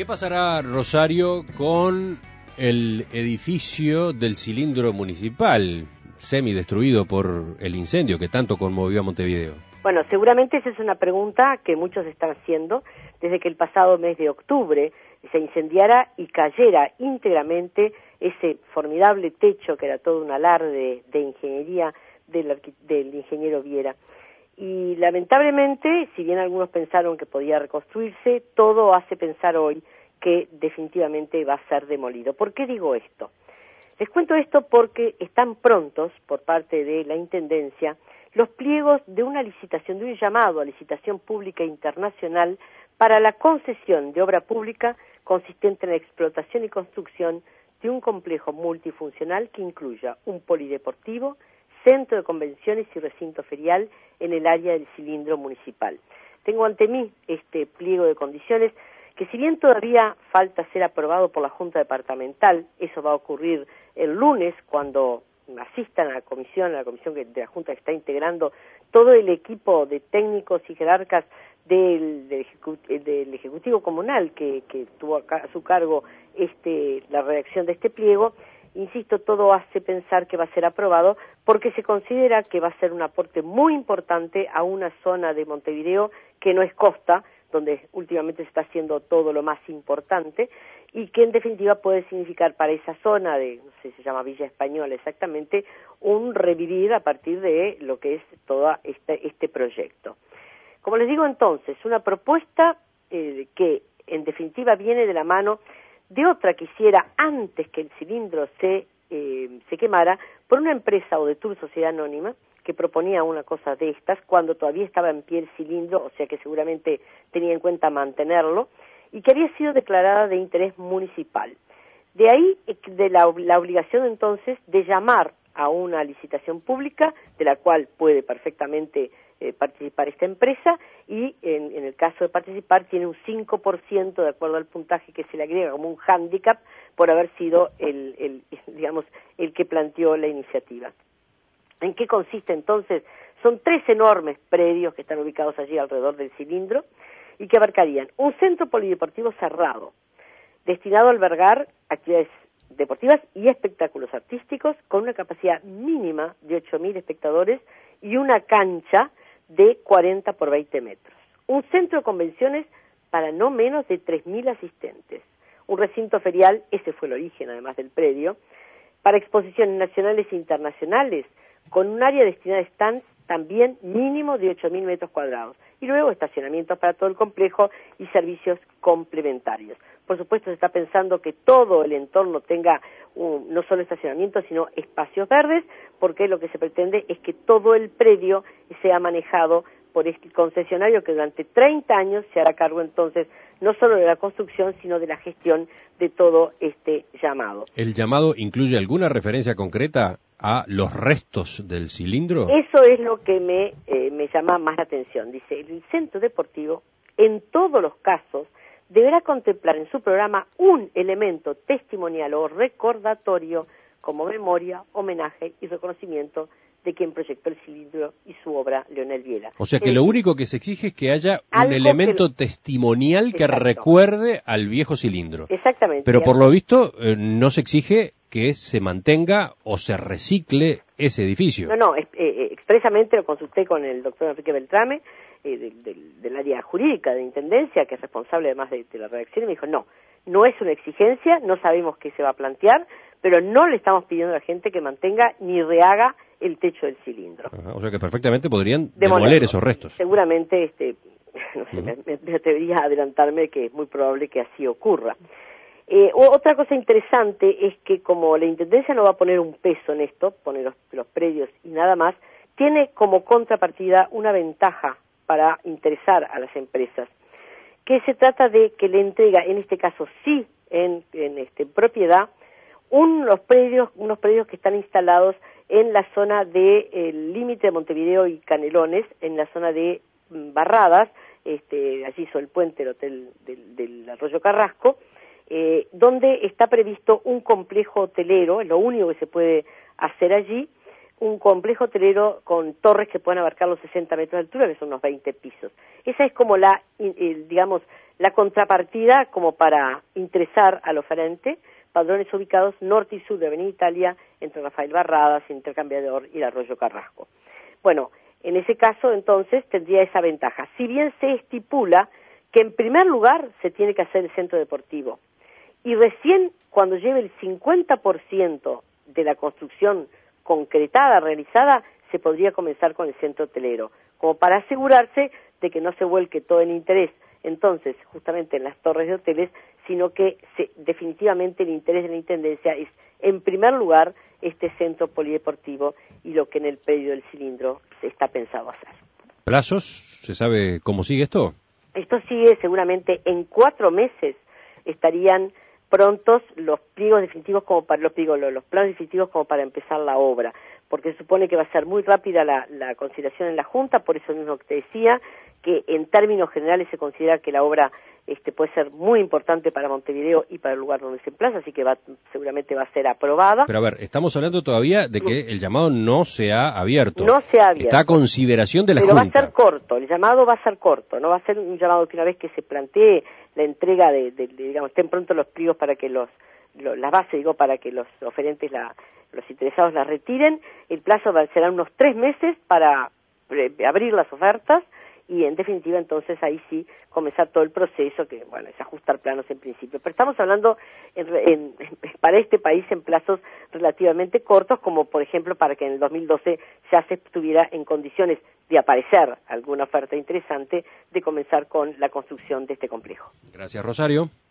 ¿Qué pasará, Rosario, con el edificio del cilindro municipal, semidestruido por el incendio que tanto conmovió a Montevideo? Bueno, seguramente esa es una pregunta que muchos están haciendo desde que el pasado mes de octubre se incendiara y cayera íntegramente ese formidable techo que era todo un alarde de ingeniería del ingeniero Viera. Y lamentablemente, si bien algunos pensaron que podía reconstruirse, todo hace pensar hoy que definitivamente va a ser demolido. ¿Por qué digo esto? Les cuento esto porque están prontos, por parte de la Intendencia, los pliegos de una licitación, de un llamado a licitación pública internacional para la concesión de obra pública consistente en la explotación y construcción de un complejo multifuncional que incluya un polideportivo, centro de convenciones y recinto ferial en el área del cilindro municipal. Tengo ante mí este pliego de condiciones que, si bien todavía falta ser aprobado por la Junta Departamental, eso va a ocurrir el lunes cuando asistan a la comisión de la Junta que está integrando todo el equipo de técnicos y jerarcas del Ejecutivo Comunal que tuvo a su cargo la redacción de este pliego. Insisto, todo hace pensar que va a ser aprobado porque se considera que va a ser un aporte muy importante a una zona de Montevideo que no es costa, donde últimamente se está haciendo todo lo más importante, y que en definitiva puede significar para esa zona de, no sé, se llama Villa Española exactamente, un revivir a partir de lo que es todo este proyecto. Como les digo entonces, una propuesta que en definitiva viene de la mano de otra que hiciera antes que el cilindro se quemara por una empresa Odetur Sociedad Anónima que proponía una cosa de estas cuando todavía estaba en pie el cilindro, o sea que seguramente tenía en cuenta mantenerlo, y que había sido declarada de interés municipal. De ahí de la obligación entonces de llamar a una licitación pública de la cual puede perfectamente participar esta empresa y en el caso de participar tiene un 5% de acuerdo al puntaje que se le agrega como un hándicap por haber sido el que planteó la iniciativa. ¿En qué consiste entonces? Son 3 enormes predios que están ubicados allí alrededor del cilindro y que abarcarían un centro polideportivo cerrado destinado a albergar actividades deportivas y espectáculos artísticos con una capacidad mínima de 8.000 espectadores y una cancha de 40 por 20 metros. Un centro de convenciones para no menos de 3.000 asistentes. Un recinto ferial, ese fue el origen además del predio, para exposiciones nacionales e internacionales, con un área destinada a stands también mínimo de 8.000 metros cuadrados. Y luego estacionamientos para todo el complejo y servicios complementarios. Por supuesto, se está pensando que todo el entorno tenga no solo estacionamientos, sino espacios verdes, porque lo que se pretende es que todo el predio sea manejado por este concesionario que durante 30 años se hará cargo entonces no solo de la construcción, sino de la gestión de todo este llamado. ¿El llamado incluye alguna referencia concreta a los restos del cilindro? Eso es lo que me llama más la atención. Dice, el centro deportivo, en todos los casos, deberá contemplar en su programa un elemento testimonial o recordatorio como memoria, homenaje y reconocimiento de quien proyectó el cilindro y su obra, Leonel Viera. O sea que lo único que se exige es que haya un elemento testimonial que recuerde al viejo cilindro. Exactamente. Pero por lo visto no se exige que se mantenga o se recicle ese edificio. No, expresamente lo consulté con el doctor Enrique Beltrame, del área jurídica de Intendencia, que es responsable además de la redacción, y me dijo, no es una exigencia, no sabemos qué se va a plantear, pero no le estamos pidiendo a la gente que mantenga ni rehaga el techo del cilindro. Ajá, o sea que perfectamente podrían demoler esos restos. Seguramente, no sé, me atrevería a adelantarme que es muy probable que así ocurra. Otra cosa interesante es que como la Intendencia no va a poner un peso en esto, pone los predios y nada más, tiene como contrapartida una ventaja para interesar a las empresas, que se trata de que le entrega, en este caso sí, en propiedad, unos predios que están instalados en la zona del límite de Montevideo y Canelones, en la zona de Barradas, allí hizo el puente, el hotel del Arroyo Carrasco, donde está previsto un complejo hotelero, es lo único que se puede hacer allí, un complejo hotelero con torres que puedan abarcar los 60 metros de altura, que son unos 20 pisos. Esa es como la la contrapartida como para interesar al oferente, padrones ubicados norte y sur de Avenida Italia, entre Rafael Barradas, Intercambiador y el Arroyo Carrasco. Bueno, en ese caso entonces tendría esa ventaja. Si bien se estipula que en primer lugar se tiene que hacer el centro deportivo y recién cuando lleve el 50% de la construcción concretada, realizada, se podría comenzar con el centro hotelero, como para asegurarse de que no se vuelque todo el interés entonces justamente en las torres de hoteles, sino que definitivamente el interés de la Intendencia es, en primer lugar, este centro polideportivo y lo que en el predio del Cilindro se está pensado hacer. ¿Plazos? ¿Se sabe cómo sigue esto? Esto sigue seguramente en 4 meses estarían prontos los pliegos definitivos como para los planos definitivos como para empezar la obra, porque se supone que va a ser muy rápida la consideración en la Junta, por eso mismo que te decía que en términos generales se considera que la obra puede ser muy importante para Montevideo y para el lugar donde se emplaza, así que seguramente va a ser aprobada. Pero a ver, estamos hablando todavía de que el llamado no se ha abierto. No se ha abierto. Está a consideración de la Junta. Junta. Pero va a ser corto, el llamado va a ser corto, no va a ser un llamado que una vez que se plantee la entrega digamos, estén pronto los pliegos para que las bases, para que los oferentes, los interesados las retiren, el plazo será unos 3 meses para abrir las ofertas, y en definitiva entonces ahí sí comenzar todo el proceso, que bueno, es ajustar planos en principio. Pero estamos hablando para este país en plazos relativamente cortos, como por ejemplo para que en el 2012 ya se estuviera en condiciones de aparecer alguna oferta interesante de comenzar con la construcción de este complejo. Gracias, Rosario.